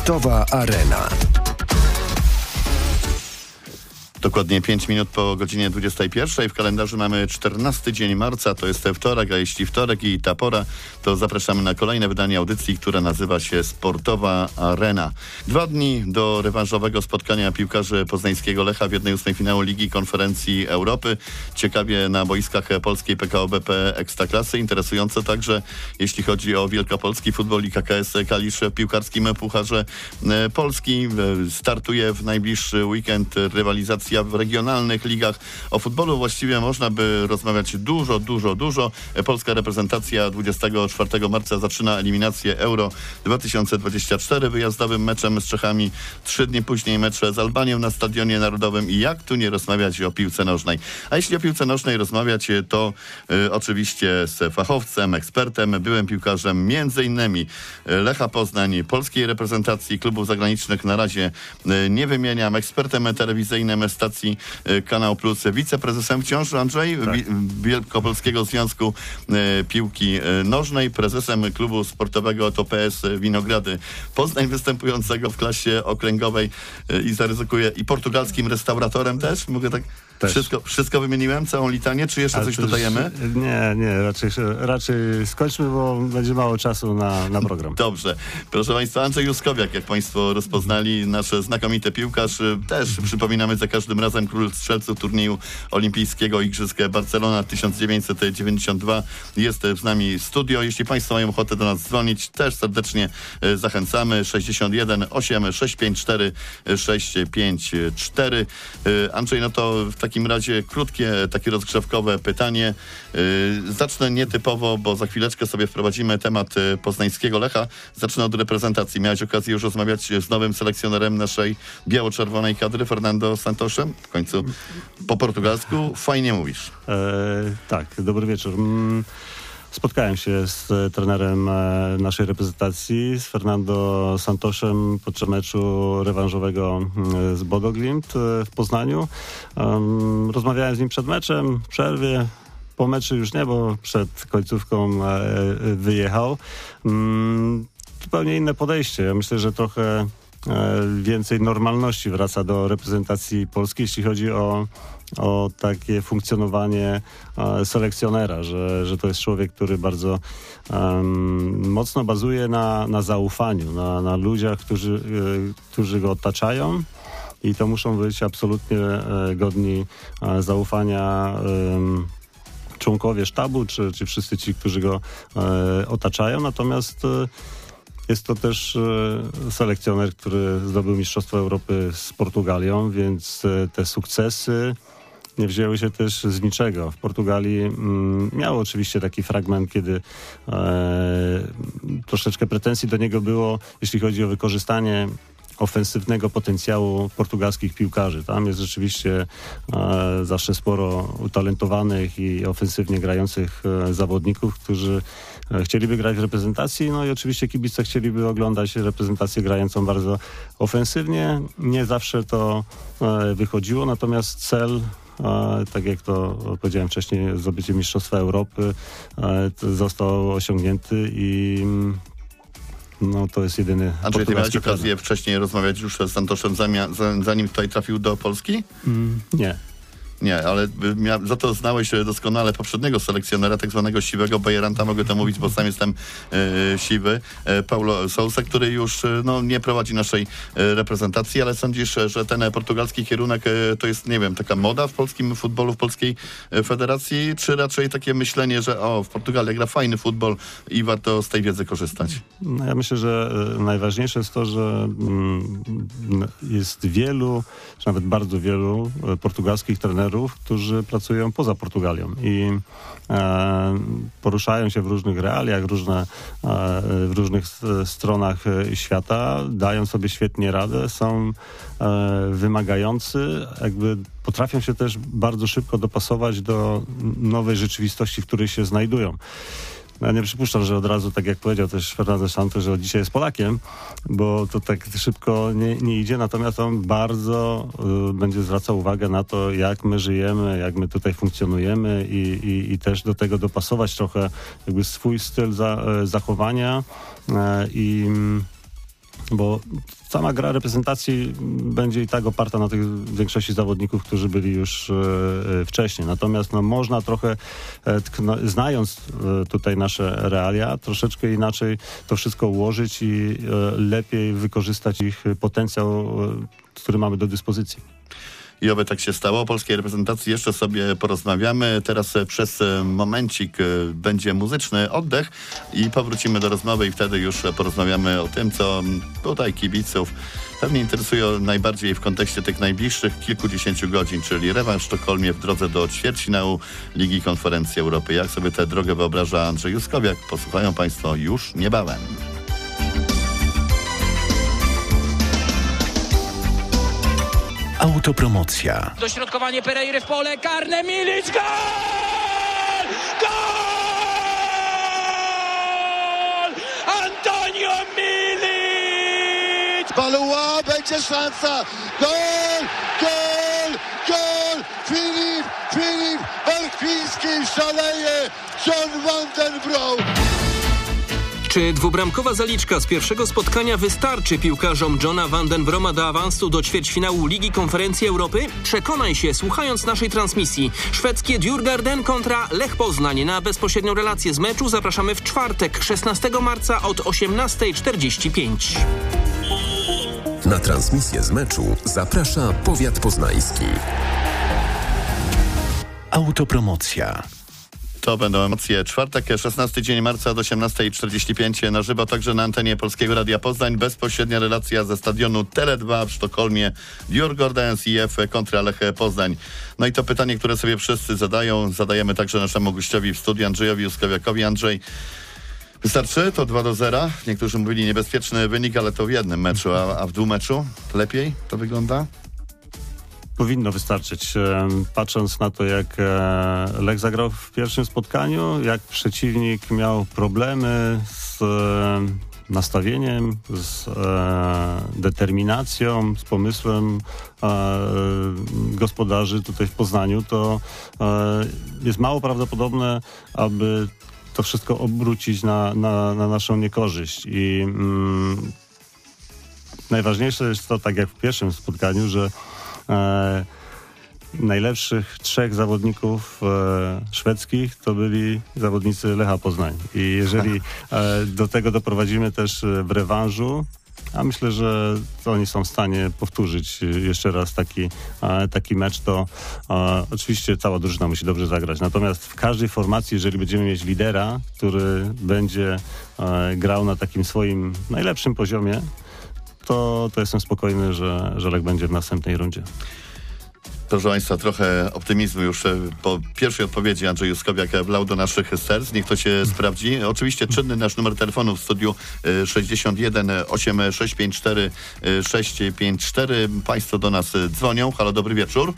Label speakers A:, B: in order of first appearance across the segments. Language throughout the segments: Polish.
A: Sportowa Arena.
B: Dokładnie 5 minut po godzinie 21. W kalendarzu mamy 14 dzień marca, to jest wtorek, a jeśli wtorek i ta pora, to zapraszamy na kolejne wydanie audycji, która nazywa się Sportowa Arena. 2 dni do rewanżowego spotkania piłkarzy poznańskiego Lecha w 1/8 finału Ligi Konferencji Europy. Ciekawie na boiskach polskiej PKO BP Ekstraklasy. Interesujące także, jeśli chodzi o wielkopolski futbol i KKS Kalisz w piłkarskim Pucharze Polski. Startuje w najbliższy weekend rywalizacja w regionalnych ligach. O futbolu właściwie można by rozmawiać dużo. Polska reprezentacja 24 marca zaczyna eliminację Euro 2024 wyjazdowym meczem z Czechami. 3 dni później mecz z Albanią na Stadionie Narodowym. I jak tu nie rozmawiać o piłce nożnej? A jeśli o piłce nożnej rozmawiać, to oczywiście z fachowcem, ekspertem, byłym piłkarzem między innymi Lecha Poznań, polskiej reprezentacji, klubów zagranicznych na razie nie wymieniam, ekspertem telewizyjnym stacji Kanał Plus, wiceprezesem wciąż Andrzej, tak. Wielkopolskiego Związku Piłki Nożnej, prezesem klubu sportowego to PS Winogrady Poznań, występującego w klasie okręgowej i zaryzykuję i portugalskim restauratorem też, mogę tak... Wszystko wymieniłem? Całą litanię? Czy jeszcze coś dodajemy?
C: Nie, raczej skończmy, bo będzie mało czasu na program.
B: Dobrze. Proszę Państwa, Andrzej Juskowiak, jak Państwo rozpoznali, nasz znakomity piłkarz, też przypominamy za każdym razem król strzelców turnieju olimpijskiego Igrzysk Barcelona 1992. Jest z nami studio. Jeśli Państwo mają ochotę do nas dzwonić, też serdecznie zachęcamy. 61 8 654 654. Andrzej, no to w takim razie krótkie, takie rozgrzewkowe pytanie. Zacznę nietypowo, bo za chwileczkę sobie wprowadzimy temat poznańskiego Lecha. Zacznę od reprezentacji. Miałeś okazję już rozmawiać z nowym selekcjonerem naszej biało-czerwonej kadry, Fernando Santosem. W końcu po portugalsku. Fajnie mówisz.
C: Tak, dobry wieczór. Spotkałem się z trenerem naszej reprezentacji, z Fernando Santosem podczas meczu rewanżowego z Bodo Glimt w Poznaniu. Rozmawiałem z nim przed meczem, w przerwie. Po meczu już nie, bo przed końcówką wyjechał. Zupełnie inne podejście. Ja myślę, że trochę więcej normalności wraca do reprezentacji Polski, jeśli chodzi o takie funkcjonowanie selekcjonera, że to jest człowiek, który bardzo mocno bazuje na zaufaniu, na ludziach, którzy go otaczają i to muszą być absolutnie godni zaufania członkowie sztabu, czy wszyscy ci, którzy go otaczają. Natomiast jest to też selekcjoner, który zdobył Mistrzostwo Europy z Portugalią, więc te sukcesy nie wzięły się też z niczego. W Portugalii miał oczywiście taki fragment, kiedy troszeczkę pretensji do niego było, jeśli chodzi o wykorzystanie ofensywnego potencjału portugalskich piłkarzy. Tam jest rzeczywiście zawsze sporo utalentowanych i ofensywnie grających zawodników, którzy chcieliby grać w reprezentacji, no i oczywiście kibice chcieliby oglądać reprezentację grającą bardzo ofensywnie. Nie zawsze to wychodziło, natomiast cel, tak jak to powiedziałem wcześniej, zdobycie Mistrzostwa Europy został osiągnięty i no to jest jedyny...
B: Andrzej, ty miałeś okazję wcześniej rozmawiać już z Santosem, zanim tutaj trafił do Polski?
C: Nie.
B: Nie, ale za to znałeś doskonale poprzedniego selekcjonera, tak zwanego siwego Bajeranta, mogę to mówić, bo sam jestem siwy, Paulo Sousa, który już nie prowadzi naszej reprezentacji, ale sądzisz, że ten portugalski kierunek to jest, nie wiem, taka moda w polskim futbolu, w polskiej federacji, czy raczej takie myślenie, że w Portugalii gra fajny futbol i warto z tej wiedzy korzystać?
C: No ja myślę, że najważniejsze jest to, że jest wielu, czy nawet bardzo wielu portugalskich trenerów, którzy pracują poza Portugalią i poruszają się w różnych realiach, w różnych stronach świata, dają sobie świetnie radę, są wymagający, jakby potrafią się też bardzo szybko dopasować do nowej rzeczywistości, w której się znajdują. Ja nie przypuszczam, że od razu, tak jak powiedział też Fernando Santos, że dzisiaj jest Polakiem, bo to tak szybko nie idzie, natomiast on bardzo będzie zwracał uwagę na to, jak my żyjemy, jak my tutaj funkcjonujemy i też do tego dopasować trochę jakby swój styl zachowania i bo sama gra reprezentacji będzie i tak oparta na tych większości zawodników, którzy byli już wcześniej. Natomiast można trochę, znając tutaj nasze realia, troszeczkę inaczej to wszystko ułożyć i lepiej wykorzystać ich potencjał, który mamy do dyspozycji.
B: I oby tak się stało. O polskiej reprezentacji jeszcze sobie porozmawiamy. Teraz przez momencik będzie muzyczny oddech i powrócimy do rozmowy i wtedy już porozmawiamy o tym, co tutaj kibiców pewnie interesuje najbardziej w kontekście tych najbliższych kilkudziesięciu godzin, czyli rewanż w Sztokholmie w drodze do ćwierćfinału Ligi Konferencji Europy. Jak sobie tę drogę wyobraża Andrzej Juskowiak? Posłuchają Państwo już niebawem.
A: Autopromocja.
D: Dośrodkowanie Pereiry w pole karne. Milić, gol! Gol! Antonio Milić!
E: Balua, będzie szansa. Gol! Gol! Gol! Filip Barchwiński szaleje. John van den Brom.
F: Czy dwubramkowa zaliczka z pierwszego spotkania wystarczy piłkarzom Johna van den Broma do awansu do ćwierćfinału Ligi Konferencji Europy? Przekonaj się, słuchając naszej transmisji. Szwedzkie Djurgården kontra Lech Poznań. Na bezpośrednią relację z meczu zapraszamy w czwartek, 16 marca od 18:45.
A: Na transmisję z meczu zaprasza Powiat Poznański. Autopromocja.
B: To będą emocje. Czwartek, 16 dzień marca od 18:45 na żywo, także na antenie Polskiego Radia Poznań. Bezpośrednia relacja ze stadionu Tele2 w Sztokholmie. Djurgårdens IF kontra Lech Poznań. No i to pytanie, które sobie wszyscy zadajemy także naszemu gościowi w studiu, Andrzejowi Juskowiakowi. Andrzej, wystarczy to 2-0? Niektórzy mówili niebezpieczny wynik, ale to w jednym meczu, a w dwumeczu lepiej to wygląda?
C: Powinno wystarczyć. Patrząc na to, jak Lech zagrał w pierwszym spotkaniu, jak przeciwnik miał problemy z nastawieniem, z determinacją, z pomysłem gospodarzy tutaj w Poznaniu, to jest mało prawdopodobne, aby to wszystko obrócić na naszą niekorzyść. I najważniejsze jest to, tak jak w pierwszym spotkaniu, że najlepszych 3 zawodników szwedzkich to byli zawodnicy Lecha Poznań. I jeżeli do tego doprowadzimy też w rewanżu, a myślę, że oni są w stanie powtórzyć jeszcze raz taki mecz, to oczywiście cała drużyna musi dobrze zagrać. Natomiast w każdej formacji, jeżeli będziemy mieć lidera, który będzie grał na takim swoim najlepszym poziomie, to jestem spokojny, że Lech będzie w następnej rundzie.
B: Proszę Państwa, trochę optymizmu już po pierwszej odpowiedzi. Andrzej Juskowiak wlał do naszych serc. Niech to się sprawdzi. Oczywiście czynny nasz numer telefonu w studiu 61 8654 654. Państwo do nas dzwonią. Halo, dobry wieczór.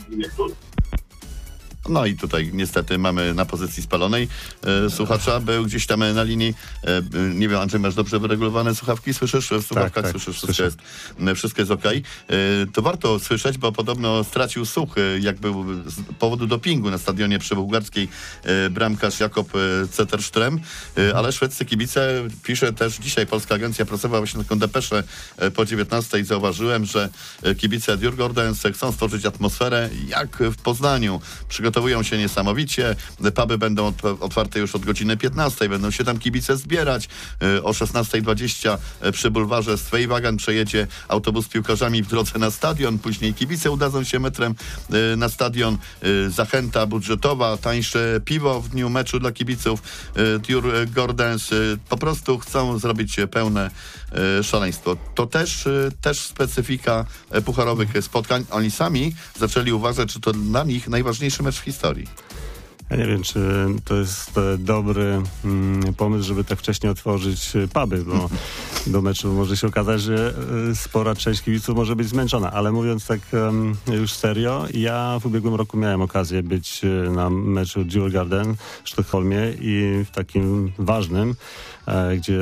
B: No i tutaj niestety mamy na pozycji spalonej słuchacza, był gdzieś tam na linii. Nie wiem, Andrzej, masz dobrze wyregulowane słuchawki? Słyszysz? W słuchawkach
C: tak,
B: słyszysz, wszystko jest okej. To warto słyszeć, bo podobno stracił słuch, jak był z powodu dopingu na stadionie przy Bułgarskiej bramkarz Jakob Zetterström, ale szwedzcy kibice, pisze też dzisiaj Polska Agencja Prasowa, właśnie taką depeszę po 19:00 zauważyłem, że kibice Djurgårdens chcą stworzyć atmosferę jak w Poznaniu. Przygotowują się niesamowicie. Puby będą otwarte już od godziny 15:00. Będą się tam kibice zbierać. O 16:20 przy bulwarze Zweiwagen przejedzie autobus z piłkarzami w drodze na stadion. Później kibice udadzą się metrem na stadion. Zachęta budżetowa, tańsze piwo w dniu meczu dla kibiców Djurgårdens. Po prostu chcą zrobić pełne szaleństwo. To też specyfika pucharowych spotkań. Oni sami zaczęli uważać, że to dla nich najważniejszy mecz w historii.
C: Ja nie wiem, czy to jest dobry pomysł, żeby tak wcześnie otworzyć puby, bo do meczu może się okazać, że spora część kibiców może być zmęczona. Ale mówiąc tak już serio, ja w ubiegłym roku miałem okazję być na meczu Djurgården w Sztokholmie i w takim ważnym, gdzie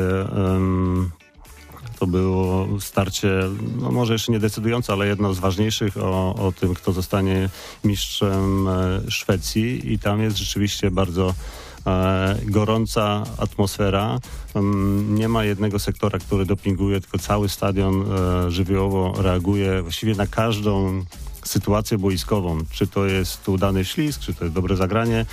C: to było starcie, no może jeszcze nie decydujące, ale jedno z ważniejszych o tym, kto zostanie mistrzem Szwecji i tam jest rzeczywiście bardzo gorąca atmosfera. Nie ma jednego sektora, który dopinguje, tylko cały stadion żywiołowo reaguje właściwie na każdą sytuację boiskową. Czy to jest udany ślizg, czy to jest dobre zagranie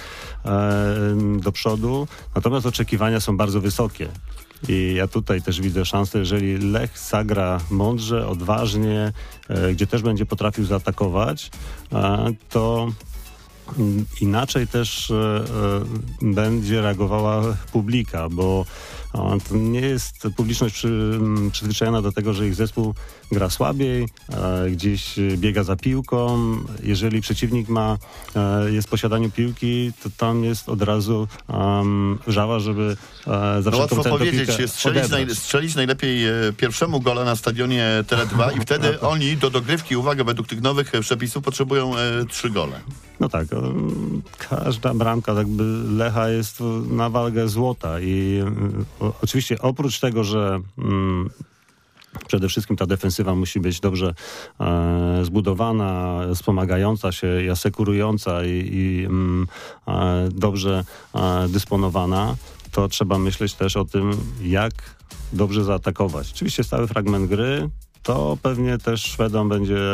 C: do przodu. Natomiast oczekiwania są bardzo wysokie. I ja tutaj też widzę szansę, jeżeli Lech zagra mądrze, odważnie, gdzie też będzie potrafił zaatakować, to inaczej też będzie reagowała publika, bo to nie jest publiczność przyzwyczajona do tego, że ich zespół gra słabiej, gdzieś biega za piłką. Jeżeli przeciwnik jest w posiadaniu piłki, to tam jest od razu wrzawa, żeby za wszelką cenę
B: powiedzieć, strzelić najlepiej pierwszemu gola na stadionie Tele2 i wtedy oni do dogrywki, uwaga, według tych nowych przepisów potrzebują 3 gole.
C: No tak, każda bramka jakby Lecha jest na wagę złota i oczywiście oprócz tego, że przede wszystkim ta defensywa musi być dobrze zbudowana, wspomagająca się i asekurująca i dobrze dysponowana, to trzeba myśleć też o tym, jak dobrze zaatakować. Oczywiście stały fragment gry, to pewnie też Szwedom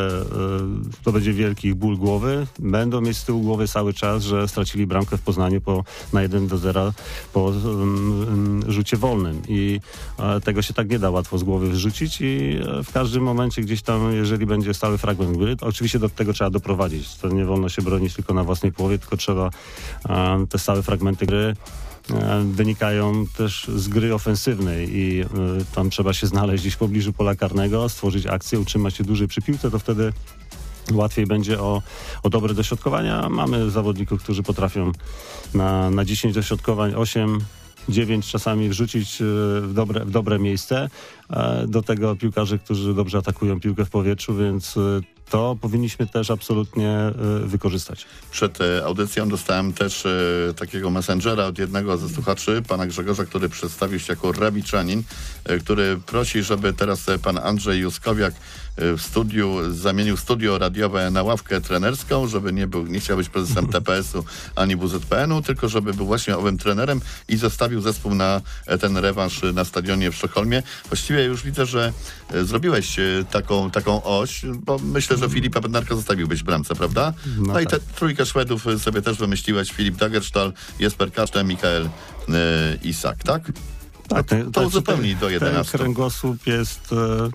C: to będzie wielki ból głowy. Będą mieć z tyłu głowy cały czas, że stracili bramkę w Poznaniu na 1-0 po rzucie wolnym. I tego się tak nie da łatwo z głowy wyrzucić i w każdym momencie gdzieś tam, jeżeli będzie stały fragment gry, to oczywiście do tego trzeba doprowadzić. To nie wolno się bronić tylko na własnej połowie, tylko trzeba te stałe fragmenty gry wynikają też z gry ofensywnej i tam trzeba się znaleźć gdzieś w pobliżu pola karnego, stworzyć akcję, utrzymać się dłużej przy piłce, to wtedy łatwiej będzie o dobre dośrodkowania. Mamy zawodników, którzy potrafią na 10 dośrodkowań 8, 9 czasami wrzucić w dobre miejsce. Do tego piłkarze, którzy dobrze atakują piłkę w powietrzu, więc to powinniśmy też absolutnie wykorzystać.
B: Przed audycją dostałem też takiego messengera od jednego ze słuchaczy, pana Grzegorza, który przedstawił się jako rabiczanin, który prosi, żeby teraz pan Andrzej Juskowiak w studiu zamienił studio radiowe na ławkę trenerską, żeby nie chciał być prezesem TPS-u ani WZPN-u, tylko żeby był właśnie owym trenerem i zostawił zespół na ten rewanż na stadionie w Sztokholmie. Właściwie już widzę, że zrobiłeś taką oś, bo myślę, że Filipa Bednarka zostawiłbyś w bramce, prawda? No tak. I tę trójkę Szwedów sobie też wymyśliłeś. Filip Dagerstall, Jesper Kasztem, Mikael Isak, tak?
C: Tak,
B: to uzupełni do 11.
C: Ten kręgosłup jest...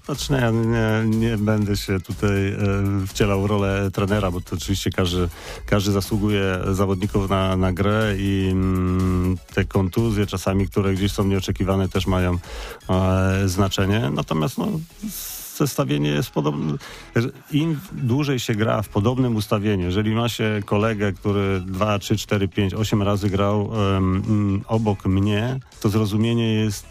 C: nie będę się tutaj wcielał w rolę trenera, bo to oczywiście każdy zasługuje zawodników na grę i te kontuzje czasami, które gdzieś są nieoczekiwane, też mają znaczenie. Natomiast zestawienie jest podobne. Im dłużej się gra w podobnym ustawieniu, jeżeli ma się kolegę, który 2, 3, 4, 5, 8 razy grał obok mnie, to zrozumienie jest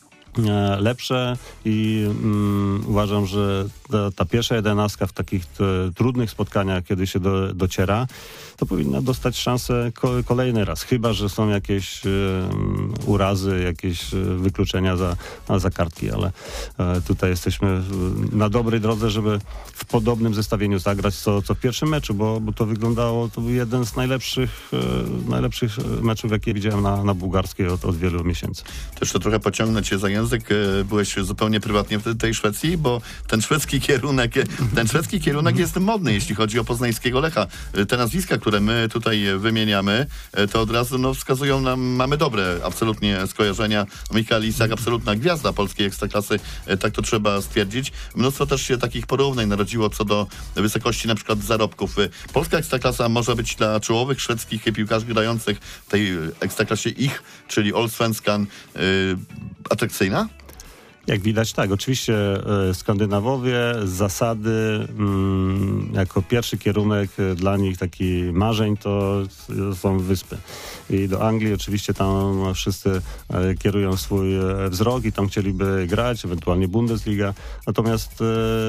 C: lepsze i uważam, że ta pierwsza 11 w takich trudnych spotkaniach, kiedy się dociera, to powinna dostać szansę kolejny raz. Chyba że są jakieś urazy, jakieś wykluczenia za kartki, ale tutaj jesteśmy na dobrej drodze, żeby w podobnym zestawieniu zagrać co w pierwszym meczu, bo to wyglądało, to był jeden z najlepszych meczów, jakie widziałem na bułgarskiej od wielu miesięcy.
B: Też to trochę pociągnę cię za język. Byłeś zupełnie prywatnie w tej Szwecji, bo ten szwedzki kierunek jest modny, jeśli chodzi o poznańskiego Lecha. Te nazwiska, które my tutaj wymieniamy, to od razu wskazują nam, mamy dobre absolutnie skojarzenia. Mikael Isak, absolutna gwiazda polskiej ekstraklasy, tak to trzeba stwierdzić. Mnóstwo też się takich porównań narodziło co do wysokości na przykład zarobków. Polska ekstraklasa może być dla czołowych szwedzkich piłkarzy grających w tej ekstraklasie czyli Allsvenskan, atrakcyjna?
C: Jak widać, tak. Oczywiście Skandynawowie z zasady jako pierwszy kierunek dla nich taki marzeń to są wyspy. I do Anglii oczywiście tam wszyscy kierują swój wzrok i tam chcieliby grać, ewentualnie Bundesliga. Natomiast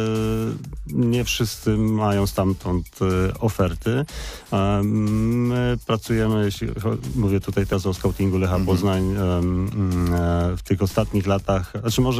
C: nie wszyscy mają stamtąd oferty. My pracujemy, mówię tutaj teraz o scoutingu Lecha Poznań, w tych ostatnich latach, znaczy może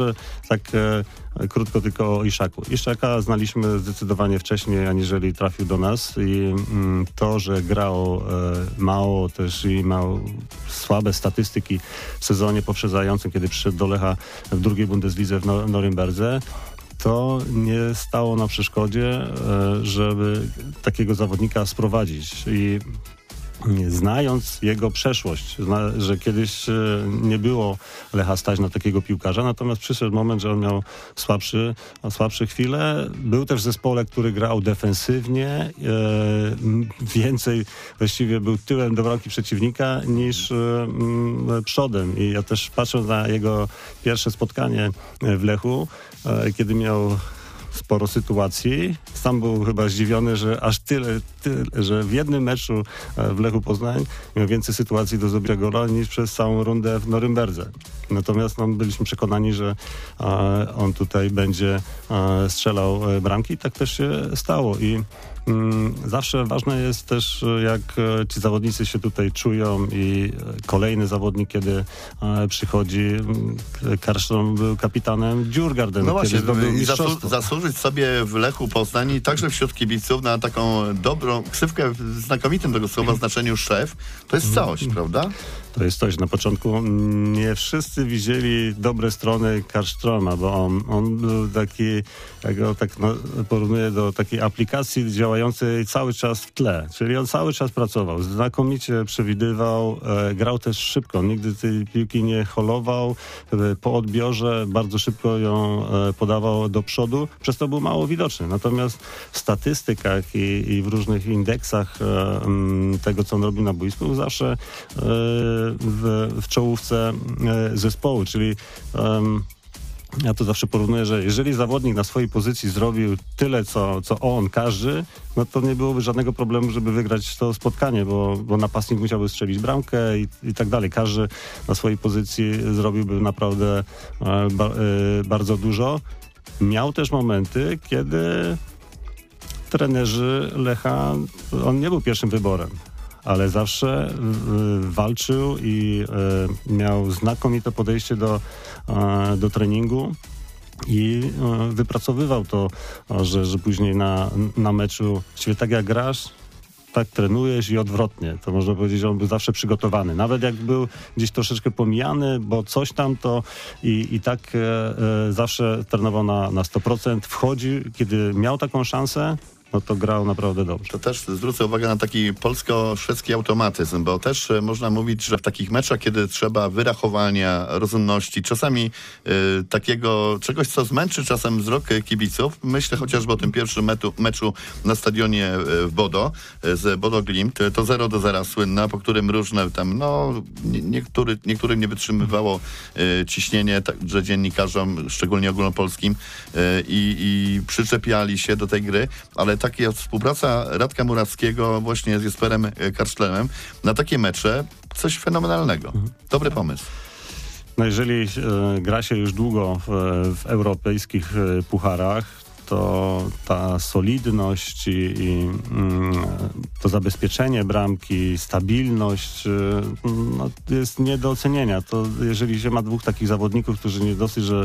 C: może tak krótko tylko o Iszaku. Iszaka znaliśmy zdecydowanie wcześniej, aniżeli trafił do nas i to, że grał mało też i miał słabe statystyki w sezonie poprzedzającym, kiedy przyszedł do Lecha w drugiej Bundeslidze w Norymberdze, to nie stało na przeszkodzie, żeby takiego zawodnika sprowadzić. I znając jego przeszłość, że kiedyś nie było Lecha stać na takiego piłkarza, natomiast przyszedł moment, że on miał słabsze chwile. Był też w zespole, który grał defensywnie, więcej właściwie był tyłem do bramki przeciwnika niż przodem. I ja też patrząc na jego pierwsze spotkanie w Lechu, kiedy miał sporo sytuacji. Sam był chyba zdziwiony, że aż tyle, że w jednym meczu w Lechu Poznań miał więcej sytuacji do zdobycia gola niż przez całą rundę w Norymberdze. Natomiast byliśmy przekonani, że on tutaj będzie strzelał bramki i tak też się stało. I zawsze ważne jest też, jak ci zawodnicy się tutaj czują i kolejny zawodnik, kiedy przychodzi, Karlström był kapitanem Djurgården.
B: No właśnie, i zasłużyć sobie w Lechu Poznań i także wśród kibiców na taką dobrą ksywkę w znakomitym tego słowa znaczeniu szef, to jest całość, prawda?
C: To jest coś. Na początku nie wszyscy widzieli dobre strony Karlströma, bo on był taki, jak go tak porównuję do takiej aplikacji działającej cały czas w tle. Czyli on cały czas pracował, znakomicie przewidywał, grał też szybko. Nigdy tej piłki nie holował. Po odbiorze bardzo szybko ją podawał do przodu, przez to był mało widoczny. Natomiast w statystykach i w różnych indeksach tego, co on robił na boisku, był zawsze w czołówce zespołu, czyli ja to zawsze porównuję, że jeżeli zawodnik na swojej pozycji zrobił tyle, co on, każdy, no to nie byłoby żadnego problemu, żeby wygrać to spotkanie, bo napastnik musiałby strzelić bramkę i tak dalej. Każdy na swojej pozycji zrobiłby naprawdę bardzo dużo. Miał też momenty, kiedy trenerzy Lecha, on nie był pierwszym wyborem, ale zawsze walczył i miał znakomite podejście do treningu i wypracowywał to, że później na meczu, właściwie tak jak grasz, tak trenujesz i odwrotnie. To można powiedzieć, że on był zawsze przygotowany. Nawet jak był gdzieś troszeczkę pomijany, bo coś tam to i tak zawsze trenował na 100%. Wchodził, kiedy miał taką szansę, no to grał naprawdę dobrze.
B: To też zwrócę uwagę na taki polsko-szwedzki automatyzm, bo też można mówić, że w takich meczach, kiedy trzeba wyrachowania, rozumności, czasami takiego czegoś, co zmęczy czasem wzrok kibiców, myślę chociażby o tym pierwszym meczu na stadionie w Bodo, z Bodo Glimt, to 0-0 słynna, po którym różne tam, niektórym nie wytrzymywało ciśnienie, także dziennikarzom, szczególnie ogólnopolskim i przyczepiali się do tej gry, ale taka współpraca Radka Murawskiego właśnie z Jesperem Karlströmem na takie mecze, coś fenomenalnego. Dobry pomysł.
C: No jeżeli gra się już długo w europejskich pucharach, to ta solidność i to zabezpieczenie bramki, stabilność jest nie do ocenienia. To jeżeli się ma dwóch takich zawodników, którzy nie dosyć, że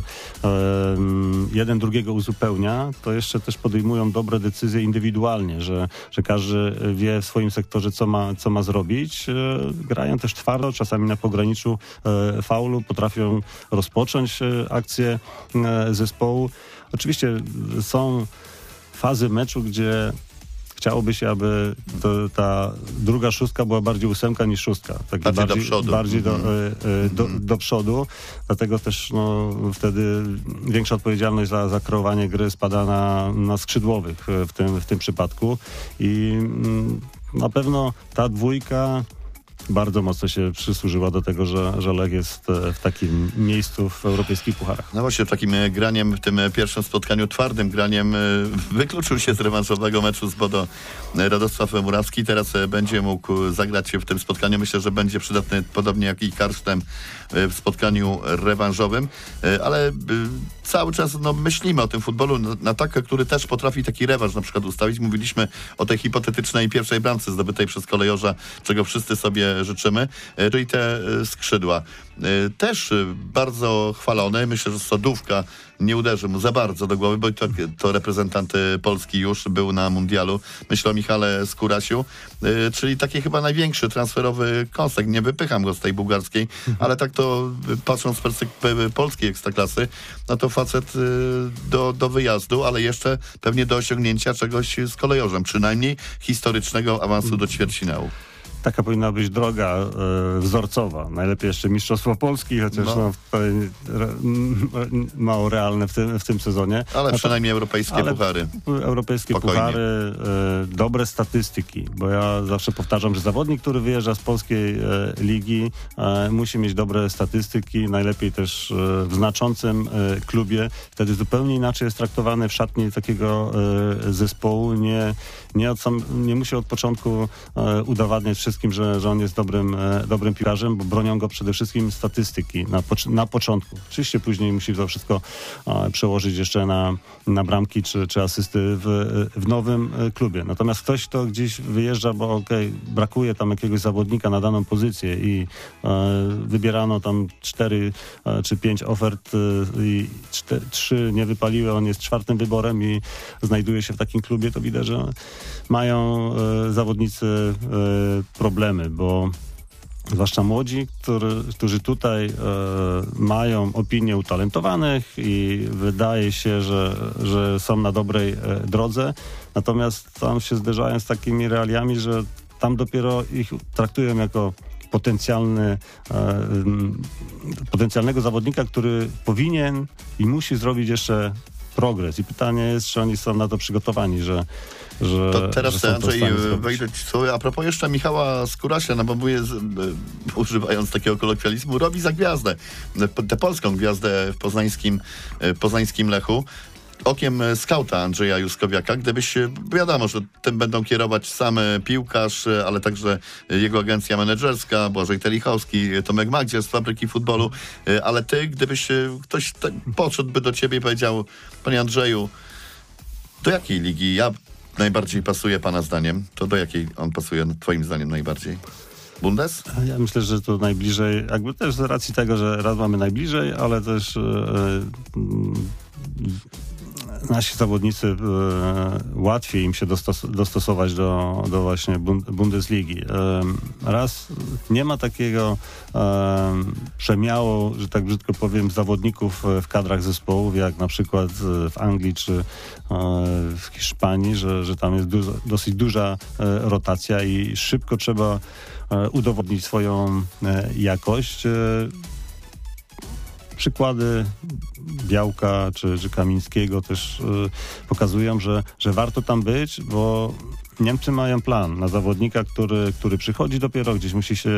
C: jeden drugiego uzupełnia, to jeszcze też podejmują dobre decyzje indywidualnie, że każdy wie w swoim sektorze, co ma zrobić. Grają też twardo, czasami na pograniczu faulu, potrafią rozpocząć akcję zespołu. Oczywiście są fazy meczu, gdzie chciałoby się, aby ta druga szóstka była bardziej ósemka niż szóstka.
B: Bardziej do przodu.
C: Bardziej do przodu. Dlatego też wtedy większa odpowiedzialność za kreowanie gry spada na skrzydłowych w tym przypadku. I na pewno ta dwójka bardzo mocno się przysłużyła do tego, że Lech jest w takim miejscu w europejskich pucharach.
B: No właśnie, takim graniem w tym pierwszym spotkaniu, twardym graniem, wykluczył się z rewanżowego meczu z Bodo Radosław Murawski. Teraz będzie mógł zagrać w tym spotkaniu. Myślę, że będzie przydatny, podobnie jak i Karlström, w spotkaniu rewanżowym, ale cały czas myślimy o tym futbolu na tak, który też potrafi taki rewanż na przykład ustawić. Mówiliśmy o tej hipotetycznej pierwszej bramce zdobytej przez Kolejorza, czego wszyscy sobie życzymy, czyli te skrzydła. też bardzo chwalony. Myślę, że Sodówka nie uderzy mu za bardzo do głowy, bo to reprezentant Polski już był na mundialu. Myślę o Michale Skurasiu, czyli taki chyba największy transferowy kąsek. Nie wypycham go z tej bułgarskiej, ale tak to patrząc z perspektywy polskiej ekstraklasy, no to facet do wyjazdu, ale jeszcze pewnie do osiągnięcia czegoś z kolejorzem, przynajmniej historycznego awansu do ćwierćfinału.
C: Taka powinna być droga wzorcowa. Najlepiej jeszcze Mistrzostwo Polski, chociaż to mało realne w tym sezonie.
B: Ale przynajmniej europejskie puchary.
C: Europejskie
B: Spokojnie.
C: puchary, dobre statystyki, bo ja zawsze powtarzam, że zawodnik, który wyjeżdża z polskiej ligi, musi mieć dobre statystyki, najlepiej też w znaczącym klubie. Wtedy zupełnie inaczej jest traktowany w szatni takiego zespołu. Nie musi od początku udowadniać wszystkim, że on jest dobrym piłkarzem, bo bronią go przede wszystkim statystyki na początku. Oczywiście później musi to wszystko przełożyć jeszcze na bramki czy asysty w nowym klubie. Natomiast ktoś, kto gdzieś wyjeżdża, bo brakuje tam jakiegoś zawodnika na daną pozycję i wybierano tam 4 czy 5 ofert i 3 nie wypaliły, on jest 4. wyborem i znajduje się w takim klubie, to widać, że mają zawodnicy problemy, bo zwłaszcza młodzi, którzy tutaj mają opinię utalentowanych i wydaje się, że są na dobrej drodze, natomiast tam się zderzają z takimi realiami, że tam dopiero ich traktują jako potencjalnego zawodnika, który powinien i musi zrobić jeszcze progres. I pytanie jest, czy oni są na to przygotowani, że
B: to teraz, Andrzej,
C: wejdę
B: ci słowo. A propos jeszcze Michała Skurasia, no bo mówię, używając takiego kolokwializmu, robi za gwiazdę. Tę polską gwiazdę w poznańskim Lechu. Okiem skauta Andrzeja Juskowiaka, gdybyś, wiadomo, że tym będą kierować sam piłkarz, ale także jego agencja menedżerska, Błażej Telichowski, Tomek Magdziel z Fabryki Futbolu, ale ty, gdybyś ktoś podszedłby do ciebie i powiedział: panie Andrzeju, do jakiej ligi najbardziej pasuje pana zdaniem? To do jakiej on pasuje twoim zdaniem najbardziej? Bundes?
C: Ja myślę, że to najbliżej, jakby też z racji tego, że raz mamy najbliżej, ale też nasi zawodnicy łatwiej im się dostosować do właśnie Bundesligi. Raz nie ma takiego przemiału, że tak brzydko powiem, zawodników w kadrach zespołów, jak na przykład w Anglii czy w Hiszpanii, że tam jest dosyć duża rotacja i szybko trzeba udowodnić swoją jakość. Przykłady Białka czy Kamińskiego też pokazują, że warto tam być, bo Niemcy mają plan na zawodnika, który przychodzi dopiero, gdzieś musi się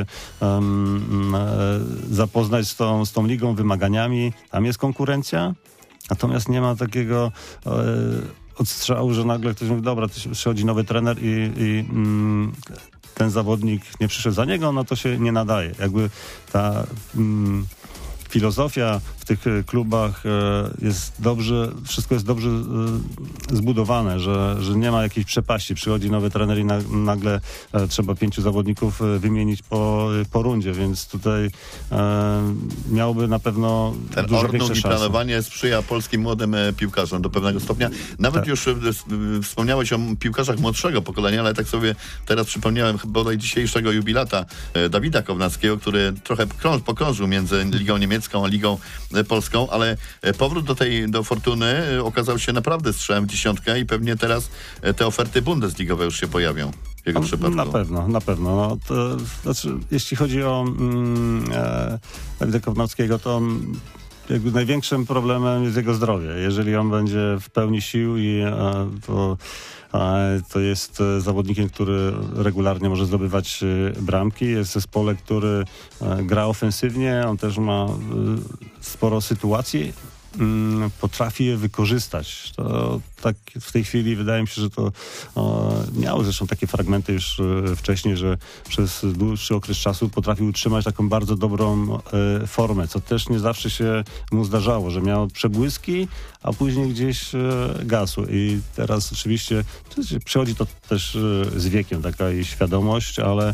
C: zapoznać z tą ligą, wymaganiami. Tam jest konkurencja, natomiast nie ma takiego odstrzału, że nagle ktoś mówi: dobra, przychodzi nowy trener i ten zawodnik nie przyszedł za niego, no to się nie nadaje. Jakby ta filozofia w tych klubach jest dobrze, wszystko jest dobrze zbudowane, że nie ma jakiejś przepaści. Przychodzi nowy trener i nagle trzeba 5 zawodników wymienić po rundzie, więc tutaj miałby na pewno
B: ten
C: dużo większe
B: szanse. I planowanie sprzyja polskim młodym piłkarzom do pewnego stopnia. Nawet tak. Już wspomniałeś o piłkarzach młodszego pokolenia, ale tak sobie teraz przypomniałem bodaj dzisiejszego jubilata Dawida Kownackiego, który trochę pokrążył między Ligą Niemiecką a Ligą Polską, ale powrót do Fortuny okazał się naprawdę strzałem w dziesiątkę i pewnie teraz te oferty bundesligowe już się pojawią w jego przypadku.
C: Na pewno. No, to znaczy, jeśli chodzi o Dawida Kownackiego, to jakby największym problemem jest jego zdrowie. Jeżeli on będzie w pełni sił i to jest zawodnikiem, który regularnie może zdobywać bramki. Jest w zespole, który gra ofensywnie. On też ma sporo sytuacji, potrafi je wykorzystać. To tak w tej chwili wydaje mi się, że to miało zresztą takie fragmenty już wcześniej, że przez dłuższy okres czasu potrafił utrzymać taką bardzo dobrą formę, co też nie zawsze się mu zdarzało, że miał przebłyski, a później gdzieś gasł. I teraz oczywiście przychodzi to też z wiekiem, taka jej świadomość, ale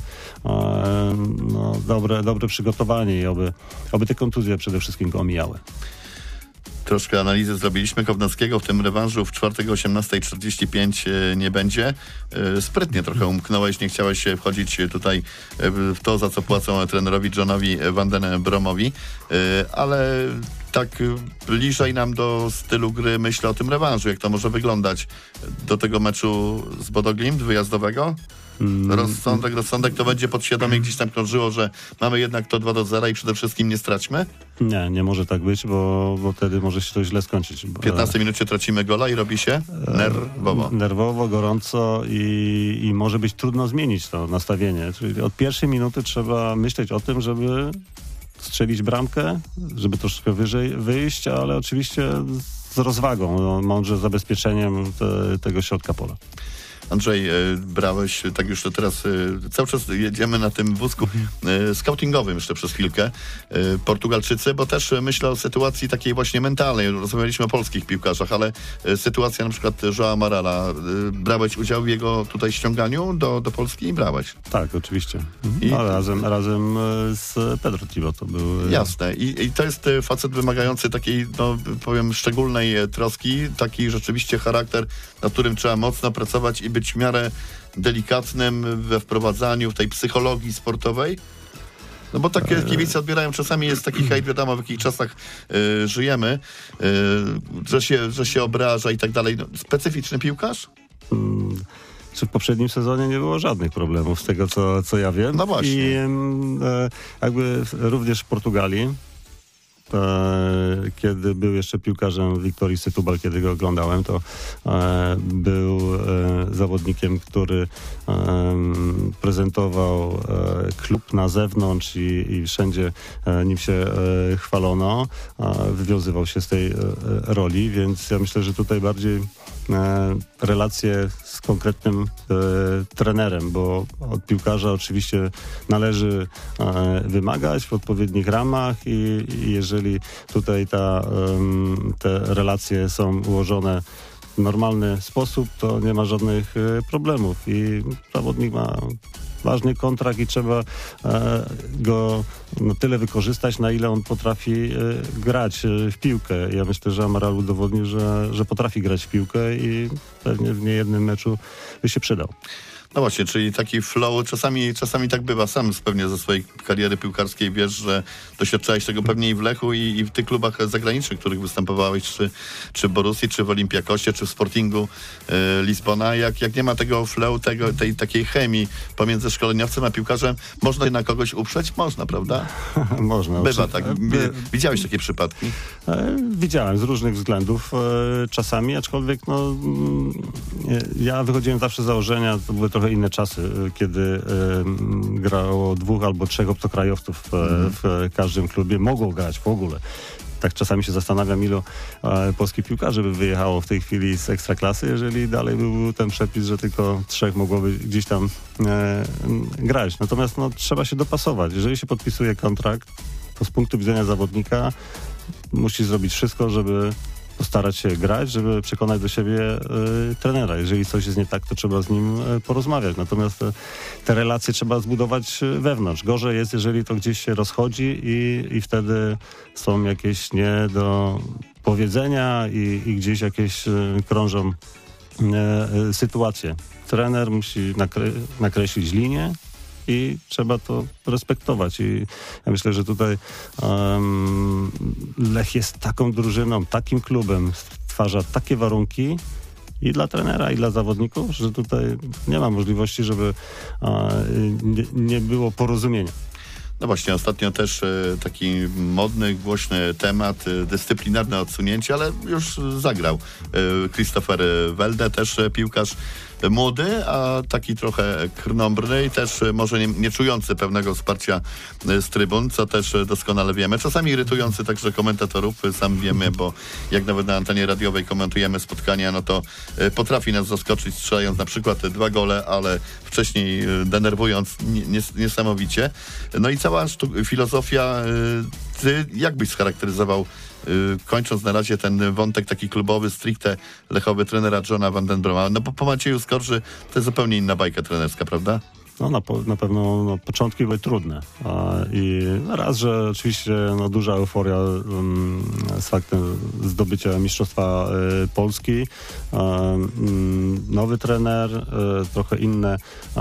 C: dobre przygotowanie i oby te kontuzje przede wszystkim go omijały.
B: Troszkę analizy zrobiliśmy. Kownackiego w tym rewanżu w czwartek o 18:45 nie będzie. Sprytnie trochę umknąłeś, nie chciałeś wchodzić tutaj w to, za co płacą trenerowi Johnowi van den Bromowi, ale tak bliżej nam do stylu gry myślę o tym rewanżu, jak to może wyglądać do tego meczu z Bodo Glimt wyjazdowego. Rozsądek to będzie podświadomie gdzieś tam krążyło, że mamy jednak to 2-0 i przede wszystkim nie straćmy?
C: Nie może tak być, bo wtedy może się to źle skończyć.
B: W 15 minucie tracimy gola i robi się nerwowo,
C: gorąco i może być trudno zmienić to nastawienie. Czyli od pierwszej minuty trzeba myśleć o tym, żeby strzelić bramkę, żeby troszkę wyżej wyjść, ale oczywiście z rozwagą, mądrze zabezpieczeniem tego środka pola.
B: Andrzej, brałeś, tak już teraz cały czas jedziemy na tym wózku scoutingowym jeszcze przez chwilkę. Portugalczycy, bo też myślę o sytuacji takiej właśnie mentalnej. Rozmawialiśmy o polskich piłkarzach, ale sytuacja na przykład João Amarala. Brałeś udział w jego tutaj ściąganiu do Polski? Brałeś.
C: Tak, oczywiście. Razem z Pedro Thibaut to był...
B: Jasne. I to jest facet wymagający takiej, powiem, szczególnej troski, taki rzeczywiście charakter, nad którym trzeba mocno pracować i być w miarę delikatnym we wprowadzaniu w tej psychologii sportowej. No bo takie kibice odbierają, czasami jest taki hejt, wiadomo w jakich czasach żyjemy, że się obraża i tak dalej. Specyficzny piłkarz?
C: Czy w poprzednim sezonie nie było żadnych problemów z tego, co ja wiem.
B: No właśnie.
C: I jakby również w Portugalii, kiedy był jeszcze piłkarzem Wiktorii Setúbal, kiedy go oglądałem, to był zawodnikiem, który prezentował klub na zewnątrz i wszędzie nim się chwalono. Wywiązywał się z tej roli, więc ja myślę, że tutaj bardziej relacje z konkretnym trenerem, bo od piłkarza oczywiście należy wymagać w odpowiednich ramach i jeżeli tutaj te relacje są ułożone w normalny sposób, to nie ma żadnych problemów i zawodnik ma ważny kontrakt i trzeba go na tyle wykorzystać, na ile on potrafi grać w piłkę. Ja myślę, że Amaral udowodnił, że potrafi grać w piłkę i pewnie w niejednym meczu by się przydał.
B: No właśnie, czyli taki flow, czasami tak bywa. Sam pewnie ze swojej kariery piłkarskiej wiesz, że doświadczałeś tego pewnie i w Lechu i w tych klubach zagranicznych, w których występowałeś, czy w Borussii, czy w Olympiakosie, czy w Sportingu Lizbona. Jak nie ma tego flow, tej takiej chemii pomiędzy szkoleniowcem a piłkarzem, można na kogoś uprzeć? Można, prawda?
C: Można.
B: Bywa tak. Widziałeś takie przypadki?
C: Widziałem z różnych względów czasami, aczkolwiek ja wychodziłem zawsze z założenia, to były trochę inne czasy, kiedy grało 2 albo 3 obcokrajowców w każdym klubie. Mogło grać w ogóle. Tak czasami się zastanawiam, ilu polskich piłkarzy by wyjechało w tej chwili z Ekstraklasy, jeżeli dalej był ten przepis, że tylko 3 mogłoby gdzieś tam grać. Natomiast trzeba się dopasować. Jeżeli się podpisuje kontrakt, to z punktu widzenia zawodnika musi zrobić wszystko, żeby postarać się grać, żeby przekonać do siebie trenera. Jeżeli coś jest nie tak, to trzeba z nim porozmawiać. Natomiast te relacje trzeba zbudować wewnątrz. Gorzej jest, jeżeli to gdzieś się rozchodzi i wtedy są jakieś nie do powiedzenia i gdzieś jakieś krążą sytuacje. Trener musi nakreślić linię i trzeba to respektować. I ja myślę, że tutaj Lech jest taką drużyną, takim klubem, stwarza takie warunki i dla trenera, i dla zawodników, że tutaj nie ma możliwości, żeby nie było porozumienia.
B: No właśnie, ostatnio też taki modny, głośny temat, dyscyplinarne odsunięcie, ale już zagrał Christopher Welde, też piłkarz młody, a taki trochę krnąbrny i też może nie czujący pewnego wsparcia z trybun, co też doskonale wiemy. Czasami irytujący także komentatorów, sam wiemy, bo jak nawet na antenie radiowej komentujemy spotkania, no to potrafi nas zaskoczyć, strzelając na przykład 2 gole, ale wcześniej denerwując niesamowicie. No i cała filozofia, ty jak byś scharakteryzował, kończąc na razie ten wątek taki klubowy, stricte lechowy trenera Johna Van Broma? No bo po Macieju Skorży to jest zupełnie inna bajka trenerska, prawda?
C: No na pewno początki były trudne. I raz, że oczywiście duża euforia z faktem zdobycia Mistrzostwa Polski. Nowy trener, trochę inne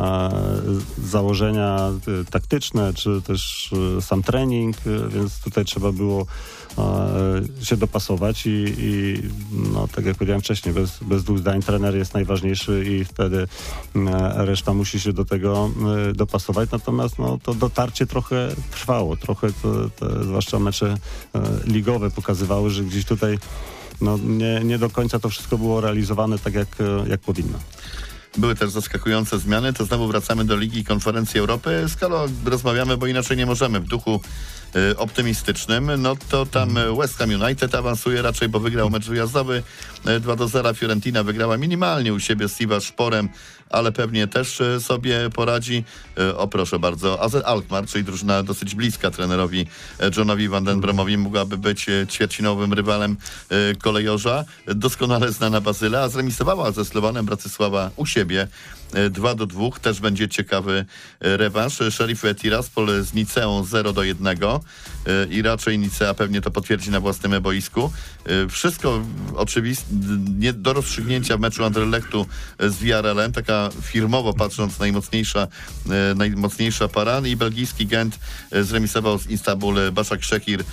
C: założenia taktyczne, czy też sam trening, więc tutaj trzeba było się dopasować i tak jak powiedziałem wcześniej, bez 2 zdań trener jest najważniejszy i wtedy reszta musi się do tego dopasować. Natomiast to dotarcie trochę trwało. Trochę zwłaszcza mecze ligowe pokazywały, że gdzieś tutaj nie do końca to wszystko było realizowane tak, jak powinno.
B: Były też zaskakujące zmiany, to znowu wracamy do Ligi Konferencji Europy. Skoro rozmawiamy, bo inaczej nie możemy, w duchu optymistycznym, no to tam West Ham United awansuje raczej, bo wygrał mecz wyjazdowy 2-0. Fiorentina wygrała minimalnie u siebie z Sivas Sporem, ale pewnie też sobie poradzi. O proszę bardzo, AZ Alkmaar, czyli drużyna dosyć bliska trenerowi Johnowi Van Bromowi, mogłaby być ćwierćfinałowym rywalem kolejorza. Doskonale znana Bazylea zremisowała ze Slowanem Bratysława u siebie 2-2. Też będzie ciekawy rewanż. Sheriff Tiraspol z Niceą 0-1 i raczej Nicea pewnie to potwierdzi na własnym boisku. Wszystko oczywiście do rozstrzygnięcia w meczu Anderlechtu z Villarrealem, taka firmowo patrząc najmocniejsza para, i belgijski Gent zremisował z Istanbul Başakşehir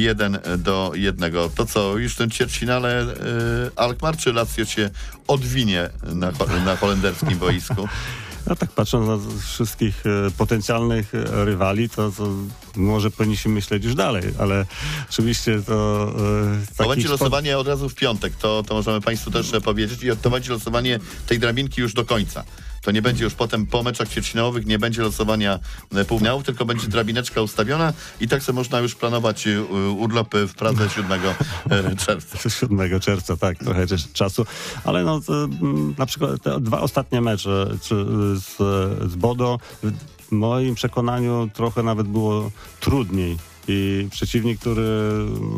B: 1-1. To co, już w tym ćwierćfinale Alkmaar czy Lazio się odwinie na holenderskim boisku?
C: No tak, patrząc na wszystkich potencjalnych rywali, to może powinniśmy myśleć już dalej, ale oczywiście to...
B: To będzie losowanie od razu w piątek, to możemy Państwu też powiedzieć, i to będzie losowanie tej drabinki już do końca. To nie będzie już potem po meczach ćwierćfinałowych, nie będzie losowania półfinałów, tylko będzie drabineczka ustawiona i tak sobie można już planować urlop w Pradze 7 czerwca.
C: 7 czerwca, tak, trochę czasu, ale na przykład te 2 ostatnie mecze z Bodo, w moim przekonaniu trochę nawet było trudniej. I przeciwnik, który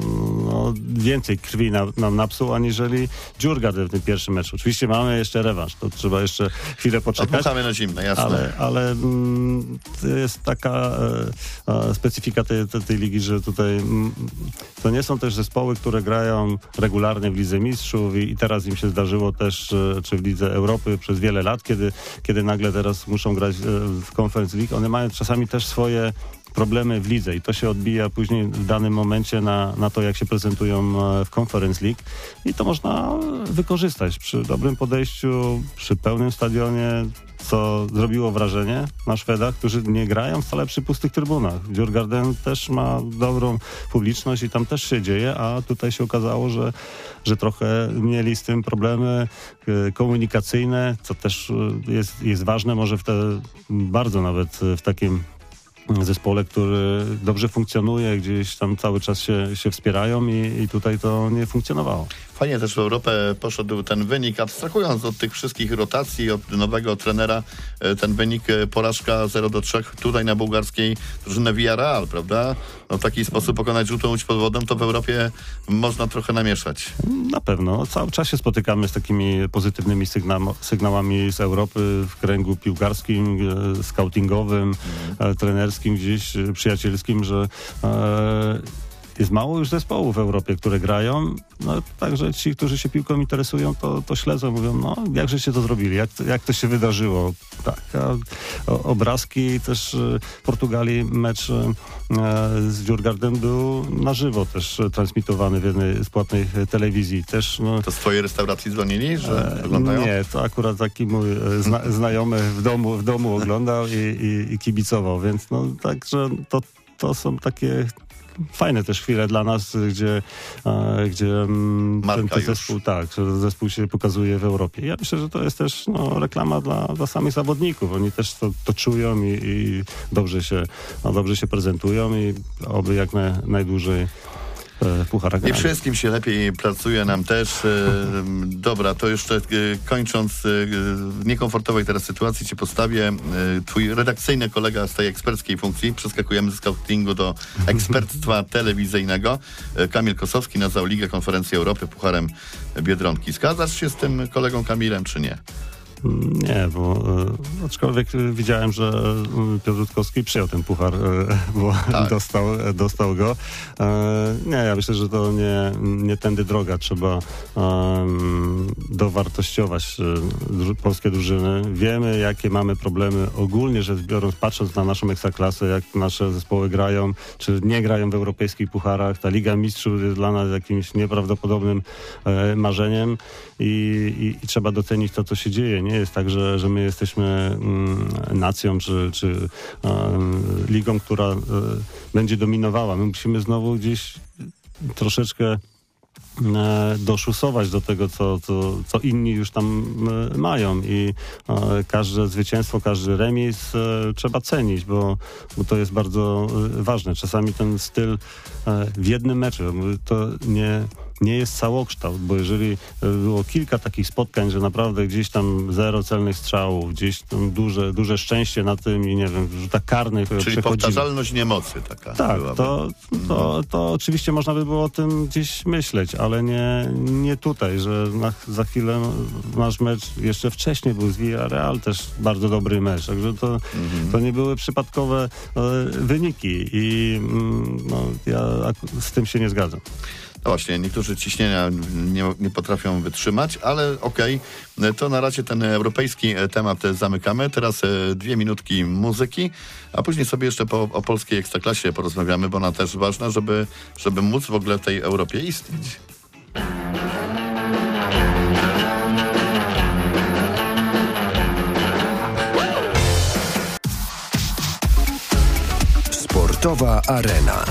C: więcej krwi nam napsuł, aniżeli Djurgården w tym pierwszym meczu. Oczywiście mamy jeszcze rewanż, to trzeba jeszcze chwilę poczekać.
B: Odpuchamy na zimne, jasne.
C: Ale to jest taka specyfika tej ligi, że tutaj to nie są też zespoły, które grają regularnie w Lidze Mistrzów i teraz im się zdarzyło też, czy w Lidze Europy przez wiele lat, kiedy nagle teraz muszą grać w Conference League. One mają czasami też swoje problemy w lidze i to się odbija później w danym momencie na to, jak się prezentują w Conference League i to można wykorzystać przy dobrym podejściu, przy pełnym stadionie, co zrobiło wrażenie na Szwedach, którzy nie grają wcale przy pustych trybunach. Djurgården też ma dobrą publiczność i tam też się dzieje, a tutaj się okazało, że trochę mieli z tym problemy komunikacyjne, co też jest ważne, może bardzo nawet w takim zespole, który dobrze funkcjonuje, gdzieś tam cały czas się wspierają i tutaj to nie funkcjonowało.
B: Fajnie też w Europę poszedł ten wynik, abstrahując od tych wszystkich rotacji, od nowego trenera, ten wynik porażka 0-3 tutaj na bułgarskiej drużynę Villarreal, prawda? No w taki sposób pokonać żółtą łódź pod wodą, to w Europie można trochę namieszać.
C: Na pewno. Cały czas się spotykamy z takimi pozytywnymi sygnałami z Europy w kręgu piłkarskim, scoutingowym, trenerskim, gdzieś przyjacielskim, że jest mało już zespołów w Europie, które grają. No, także ci, którzy się piłką interesują, to śledzą, mówią, jakże się to zrobili, jak to się wydarzyło. Tak, obrazki też w Portugalii, mecz z Djurgården był na żywo też transmitowany w jednej z płatnych telewizji. Też,
B: to z twojej restauracji dzwonili, że oglądają?
C: Nie, to akurat taki mój znajomy w domu oglądał i kibicował, więc także to są takie fajne też chwile dla nas, gdzie ten zespół się pokazuje w Europie. Ja myślę, że to jest też reklama dla samych zawodników. Oni też to czują i dobrze się prezentują i oby jak najdłużej pucharach.
B: Nie wszystkim się lepiej pracuje, nam też. Dobra, to jeszcze kończąc w niekomfortowej teraz sytuacji cię postawię. Twój redakcyjny kolega z tej eksperckiej funkcji, przeskakujemy z scoutingu do ekspertstwa telewizyjnego. Kamil Kosowski nazwał Ligę Konferencji Europy Pucharem Biedronki. Zgadzasz się z tym kolegą Kamilem, czy nie?
C: Nie, bo aczkolwiek widziałem, że Piotr Rutkowski przyjął ten puchar, bo dostał go. Nie, ja myślę, że to nie tędy droga. Trzeba dowartościować polskie drużyny. Wiemy, jakie mamy problemy ogólnie rzecz biorąc, patrząc na naszą ekstraklasę, jak nasze zespoły grają, czy nie grają w europejskich pucharach. Ta Liga Mistrzów jest dla nas jakimś nieprawdopodobnym marzeniem i trzeba docenić to, co się dzieje. Nie jest tak, że my jesteśmy nacją czy ligą, która będzie dominowała. My musimy znowu gdzieś troszeczkę doszusować do tego, co inni już tam mają i każde zwycięstwo, każdy remis trzeba cenić, bo to jest bardzo ważne. Czasami ten styl w jednym meczu to nie jest całokształt, bo jeżeli było kilka takich spotkań, że naprawdę gdzieś tam 0 celnych strzałów, gdzieś tam duże szczęście na tym i nie wiem, w rzutach karnych.
B: Czyli powtarzalność niemocy taka.
C: Tak, to oczywiście można by było o tym gdzieś myśleć, ale nie tutaj, że za chwilę nasz mecz jeszcze wcześniej był z Villarreal, też bardzo dobry mecz, także to nie były przypadkowe wyniki i ja z tym się nie zgadzam.
B: No właśnie, niektórzy ciśnienia nie potrafią wytrzymać, ale okej, to na razie ten europejski temat zamykamy. Teraz 2 minutki muzyki, a później sobie jeszcze o polskiej ekstraklasie porozmawiamy, bo ona też ważna, żeby móc w ogóle w tej Europie istnieć.
A: Sportowa Arena.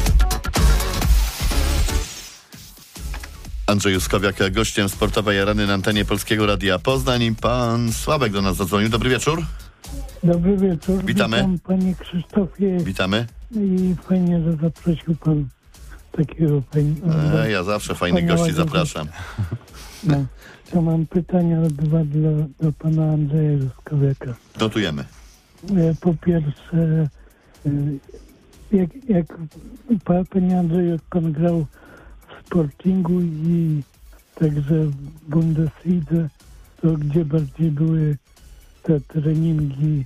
B: Andrzej Juskowiak, gościem Sportowej Areny na antenie Polskiego Radia Poznań. I pan Sławek do nas zadzwonił. Dobry wieczór.
G: Dobry wieczór.
B: Witamy.
G: Witam, panie Krzysztofie.
B: Witamy.
G: I fajnie, że zaprosił pan takiego fajnego.
B: Ja zawsze fajnych gości zapraszam.
G: No, to mam pytania dwa do pana Andrzeja Juskowiaka.
B: Notujemy.
G: Po pierwsze, jak panie Andrzeju, jak pan grał w Sportingu i także w Bundeslidze, to gdzie bardziej były te treningi,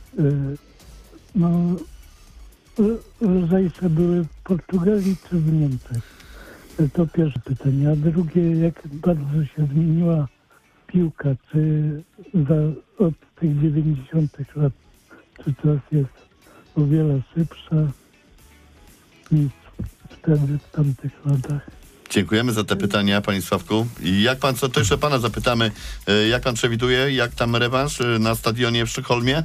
G: lżejsze były w Portugalii czy w Niemczech? To pierwsze pytanie. A drugie, jak bardzo się zmieniła piłka, czy od tych 90 lat, czy teraz jest o wiele szybsza niż wtedy w tamtych latach?
B: Dziękujemy za te pytania, panie Sławku. I jak pan, to jeszcze pana zapytamy, jak pan przewiduje, jak tam rewanż na stadionie w Sztokholmie?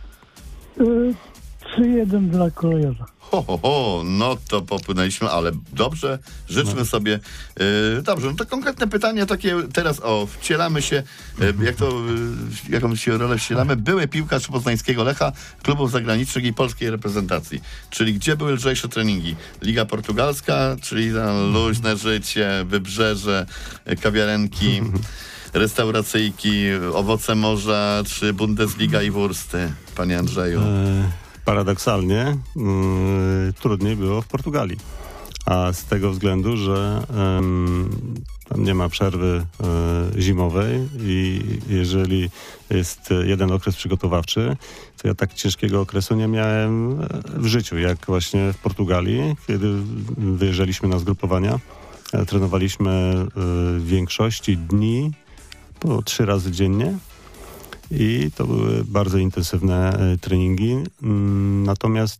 G: 3-1 dla Kolejorza.
B: No to popłynęliśmy, ale dobrze, życzmy sobie. Dobrze, no to konkretne pytanie takie teraz, wcielamy się, jaką się rolę wcielamy. Były piłkarz poznańskiego Lecha, klubów zagranicznych i polskiej reprezentacji. Czyli gdzie były lżejsze treningi? Liga portugalska, czyli luźne życie, wybrzeże, kawiarenki, restauracyjki, owoce morza, czy Bundesliga i wursty, panie Andrzeju?
C: Paradoksalnie trudniej było w Portugalii. A z tego względu, że tam nie ma przerwy zimowej i jeżeli jest jeden okres przygotowawczy, to ja tak ciężkiego okresu nie miałem w życiu, jak właśnie w Portugalii, kiedy wyjeżdżaliśmy na zgrupowania. Trenowaliśmy w większości dni po 3 razy dziennie. I to były bardzo intensywne treningi. Natomiast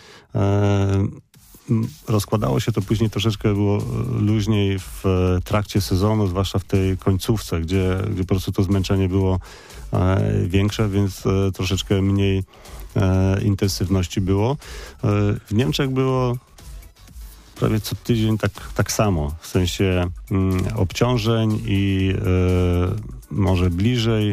C: rozkładało się to później troszeczkę było luźniej w trakcie sezonu, zwłaszcza w tej końcówce, gdzie po prostu to zmęczenie było większe, więc troszeczkę mniej intensywności było. W Niemczech było prawie co tydzień tak samo, w sensie obciążeń i może bliżej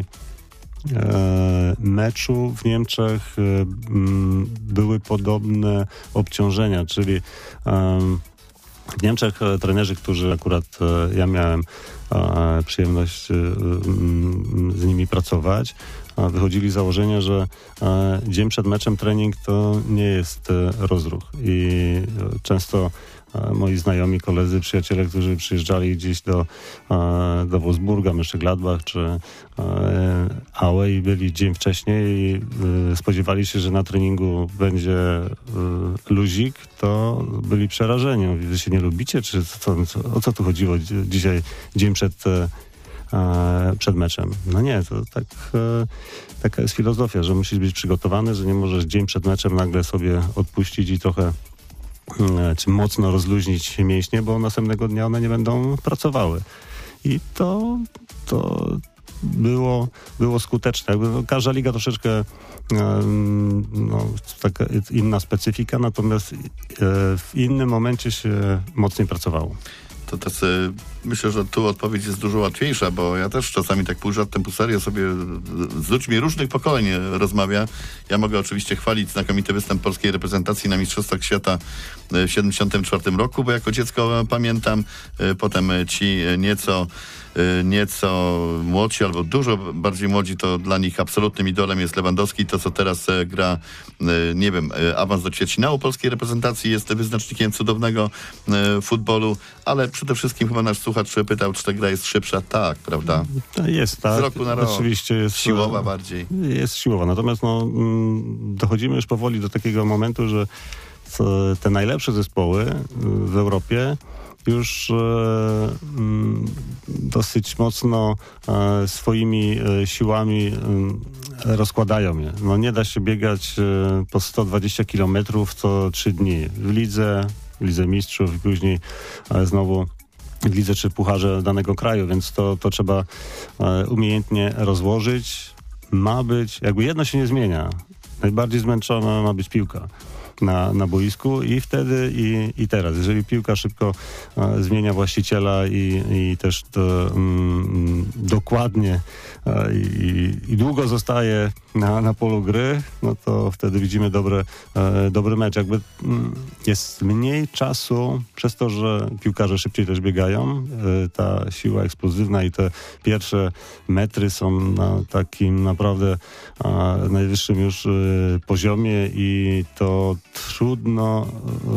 C: meczu w Niemczech były podobne obciążenia, czyli w Niemczech trenerzy, którzy akurat ja miałem przyjemność z nimi pracować, wychodzili z założenia, że dzień przed meczem trening to nie jest rozruch i często moi znajomi, koledzy, przyjaciele, którzy przyjeżdżali gdzieś do Wolfsburga, Mönchengladbach czy Aue i byli dzień wcześniej i spodziewali się, że na treningu będzie luzik, to byli przerażeni. Mówi, wy się nie lubicie? Czy o co tu chodziło dzisiaj, dzień przed meczem? No nie, to taka jest filozofia, że musisz być przygotowany, że nie możesz dzień przed meczem nagle sobie odpuścić i trochę czy mocno rozluźnić mięśnie, bo następnego dnia one nie będą pracowały. I to było skuteczne. Każda liga troszeczkę taka inna specyfika, natomiast w innym momencie się mocniej pracowało.
B: To myślę, że tu odpowiedź jest dużo łatwiejsza, bo ja też czasami tak pół żartem, pół serio sobie z ludźmi różnych pokoleń rozmawiam. Ja mogę oczywiście chwalić znakomity występ polskiej reprezentacji na Mistrzostwach Świata w 1974 roku, bo jako dziecko pamiętam, potem ci nieco młodsi albo dużo bardziej młodzi, to dla nich absolutnym idolem jest Lewandowski. To, co teraz gra, nie wiem, awans do ćwierćfinału polskiej reprezentacji jest wyznacznikiem cudownego futbolu, ale przede wszystkim chyba nasz słuchacz pytał, czy ta gra jest szybsza. Tak, prawda?
C: Jest, tak.
B: Z roku na rok.
C: Oczywiście jest
B: siłowa bardziej.
C: Jest siłowa, natomiast dochodzimy już powoli do takiego momentu, że te najlepsze zespoły w Europie już dosyć mocno swoimi siłami rozkładają je. No nie da się biegać po 120 kilometrów co 3 dni. W lidze mistrzów i później znowu w lidze czy w pucharze danego kraju, więc to trzeba umiejętnie rozłożyć. Ma być, jakby jedno się nie zmienia. Najbardziej zmęczona ma być piłka na boisku i wtedy i teraz. Jeżeli piłka szybko zmienia właściciela i też dokładnie i długo zostaje na polu gry, no to wtedy widzimy dobry mecz. Jakby jest mniej czasu przez to, że piłkarze szybciej też biegają. Ta siła eksplozywna i te pierwsze metry są na takim naprawdę najwyższym już poziomie i to trudno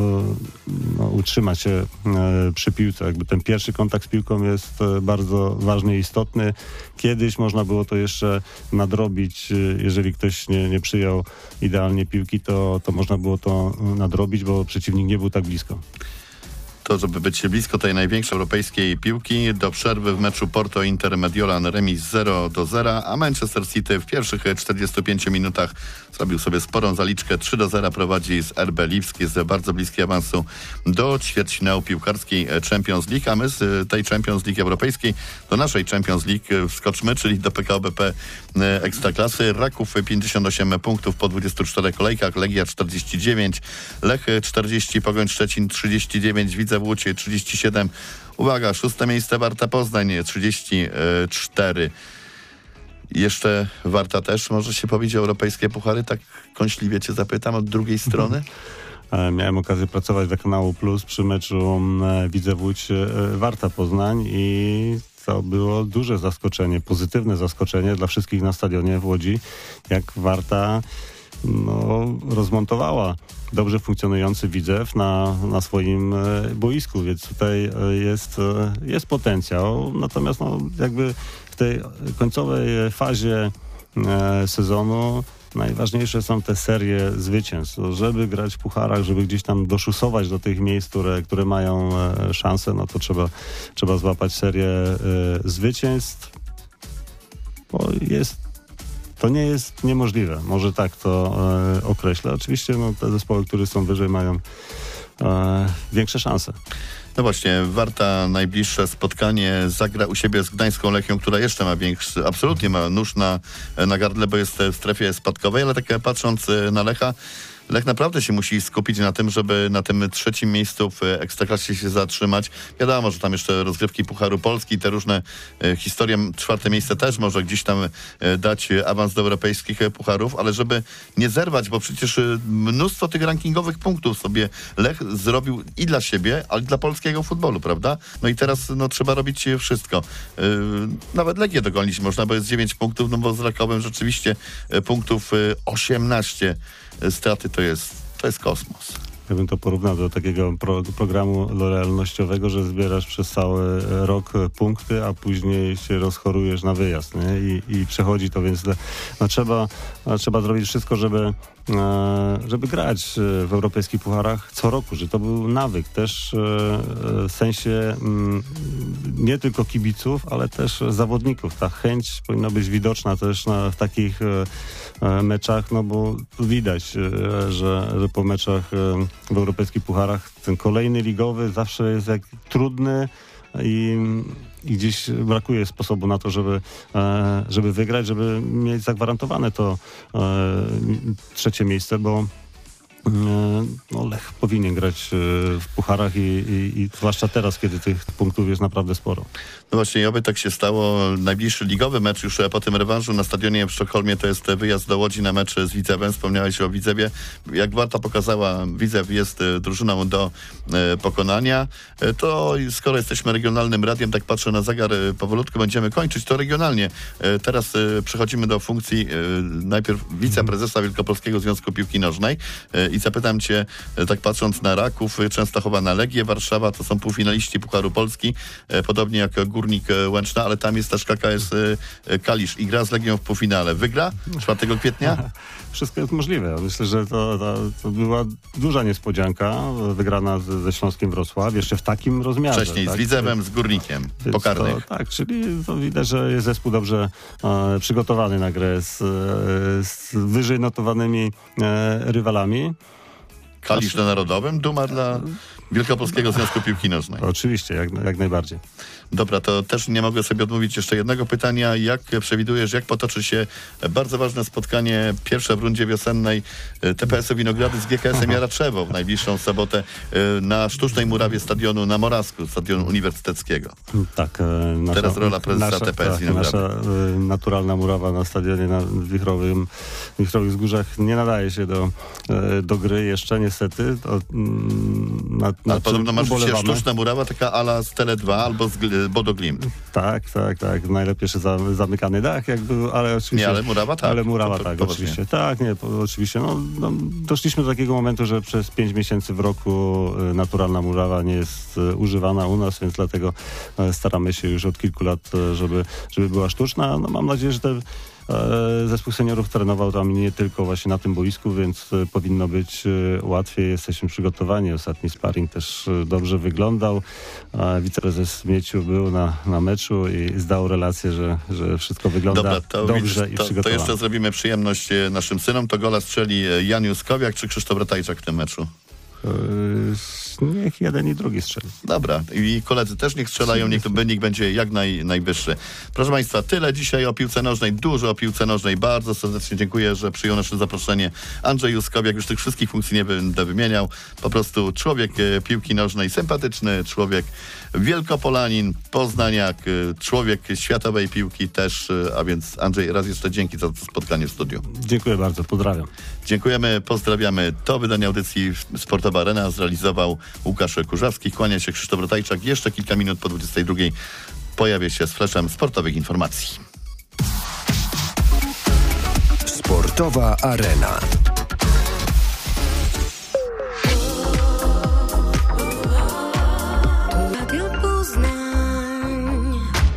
C: utrzymać się przy piłce. Jakby ten pierwszy kontakt z piłką jest bardzo ważny i istotny. Kiedyś można było to jeszcze nadrobić, jeżeli ktoś nie przyjął idealnie piłki, to można było to nadrobić, bo przeciwnik nie był tak blisko.
B: To, żeby być blisko tej największej europejskiej piłki, do przerwy w meczu Porto-Inter Mediolan remis 0-0, a Manchester City w pierwszych 45 minutach zrobił sobie sporą zaliczkę. 3-0 prowadzi z RB Lipsk, jest bardzo bliski awansu do ćwierćfinału piłkarskiej Champions League, a my z tej Champions League europejskiej do naszej Champions League wskoczmy, czyli do PKO BP Ekstraklasy. Raków 58 punktów po 24 kolejkach, Legia 49, Lech 40, Pogoń Szczecin 39, Widzew Łódź 37. Uwaga, 6. miejsce Warta Poznań 34. Jeszcze Warta też może się pobić o europejskie puchary? Tak kąśliwie cię zapytam od drugiej strony.
C: Miałem okazję pracować dla Kanału Plus przy meczu Widzew Łódź Warta Poznań i to było duże zaskoczenie, pozytywne zaskoczenie dla wszystkich na stadionie w Łodzi, jak Warta rozmontowała dobrze funkcjonujący Widzew na swoim boisku, więc tutaj jest potencjał. Natomiast jakby w tej końcowej fazie sezonu najważniejsze są te serie zwycięstw. Żeby grać w pucharach, żeby gdzieś tam doszusować do tych miejsc, które mają szansę, no to trzeba złapać serię zwycięstw. Bo to nie jest niemożliwe. Może tak to określę. Oczywiście te zespoły, które są wyżej, mają większe szanse.
B: No właśnie, Warta najbliższe spotkanie zagra u siebie z Gdańską Lechią, która jeszcze ma absolutnie ma nóż na gardle, bo jest w strefie spadkowej, ale tak patrząc na Lecha, Lech naprawdę się musi skupić na tym, żeby na tym 3. miejscu w Ekstraklasie się zatrzymać. Wiadomo, że tam jeszcze rozgrywki Pucharu Polski, te różne historie, 4. miejsce też może gdzieś tam dać awans do europejskich pucharów, ale żeby nie zerwać, bo przecież mnóstwo tych rankingowych punktów sobie Lech zrobił i dla siebie, ale i dla polskiego futbolu, prawda? No i teraz trzeba robić wszystko. Nawet Legię dogonić można, bo jest 9 punktów, no bo z Rakowem rzeczywiście punktów 18 straty to jest kosmos.
C: Ja bym to porównał do takiego programu lojalnościowego, że zbierasz przez cały rok punkty, a później się rozchorujesz na wyjazd, nie? I przechodzi to, więc trzeba zrobić wszystko, żeby grać w europejskich pucharach co roku, że to był nawyk też w sensie nie tylko kibiców, ale też zawodników. Ta chęć powinna być widoczna też w takich meczach, no bo widać, że po meczach w europejskich pucharach ten kolejny ligowy zawsze jest trudny i gdzieś brakuje sposobu na to, żeby wygrać, żeby mieć zagwarantowane to 3. miejsce, bo Lech powinien grać w pucharach i zwłaszcza teraz, kiedy tych punktów jest naprawdę sporo.
B: No właśnie, oby tak się stało. Najbliższy ligowy mecz już po tym rewanżu na stadionie w Sztokholmie to jest wyjazd do Łodzi na mecz z Widzewem. Wspomniałeś o Widzewie. Jak Warta pokazała, Widzew jest drużyną do pokonania. To skoro jesteśmy regionalnym radiem, tak patrzę na zegar, powolutku będziemy kończyć to regionalnie. Teraz przechodzimy do funkcji najpierw wiceprezesa Wielkopolskiego Związku Piłki Nożnej i zapytam cię, tak patrząc na Raków, Częstochowa, na Legię, Warszawa, to są półfinaliści Pucharu Polski, podobnie jak Górnik Łęczna, ale tam jest też KKS Kalisz i gra z Legią w półfinale. Wygra 4 kwietnia?
C: Wszystko jest możliwe. Myślę, że to była duża niespodzianka, wygrana ze Śląskiem Wrocław, jeszcze w takim rozmiarze.
B: Wcześniej
C: tak?
B: z Widzewem, z Górnikiem, pokarnych.
C: Tak, czyli to widać, że jest zespół dobrze przygotowany na grę z wyżej notowanymi rywalami.
B: Kalisz na Narodowym, duma dla Wielkopolskiego Związku Piłki Nożnej.
C: Oczywiście, jak najbardziej.
B: Dobra, to też nie mogę sobie odmówić jeszcze jednego pytania. Jak przewidujesz, jak potoczy się bardzo ważne spotkanie pierwsze w rundzie wiosennej TPS-u Winogrady z GKS-em Jaraczewo w najbliższą sobotę na sztucznej murawie stadionu na Morawsku, stadionu uniwersyteckiego?
C: Tak.
B: Teraz rola prezesa TPS Winogrady.
C: Nasza naturalna murawa na stadionie na Wichrowych Wzgórzach nie nadaje się do gry jeszcze, niestety.
B: Ale podobno masz się sztuczna murawa, taka ala z Tele2 albo z Bodo Glimt.
C: Tak. Najlepiej jeszcze zamykany dach, jak był, ale oczywiście...
B: Nie, ale murawa tak.
C: Ale murawa tak, oczywiście. Tak, nie, oczywiście. Doszliśmy do takiego momentu, że przez 5 miesięcy w roku naturalna murawa nie jest używana u nas, więc dlatego staramy się już od kilku lat, żeby była sztuczna. Mam nadzieję, że zespół seniorów trenował tam nie tylko właśnie na tym boisku, więc powinno być łatwiej. Jesteśmy przygotowani. Ostatni sparring też dobrze wyglądał. Wiceprezes Mieciu był na meczu i zdał relację, że wszystko wygląda dobrze i przygotowane.
B: To jeszcze zrobimy przyjemność naszym synom. To gola strzeli Jan Juskowiak czy Krzysztof Ratajczak w tym meczu?
C: Niech jeden i drugi strzeli.
B: Dobra. I koledzy też niech strzelają, niech wynik będzie jak najwyższy. Proszę Państwa, tyle dzisiaj o piłce nożnej, dużo o piłce nożnej. Bardzo serdecznie dziękuję, że przyjął nasze zaproszenie Andrzej Juskowiak. Już tych wszystkich funkcji nie będę wymieniał. Po prostu człowiek piłki nożnej, sympatyczny człowiek, wielkopolanin, poznaniak, człowiek światowej piłki też, a więc Andrzej, raz jeszcze dzięki za to spotkanie w studiu.
C: Dziękuję bardzo, pozdrawiam.
B: Dziękujemy, pozdrawiamy. To wydanie audycji Sportowa Arena zrealizował Łukasz Kurzawski. Kłania się Krzysztof Ratajczak. Jeszcze kilka minut po 22 pojawię się z fleszem sportowych informacji.
A: Sportowa Arena.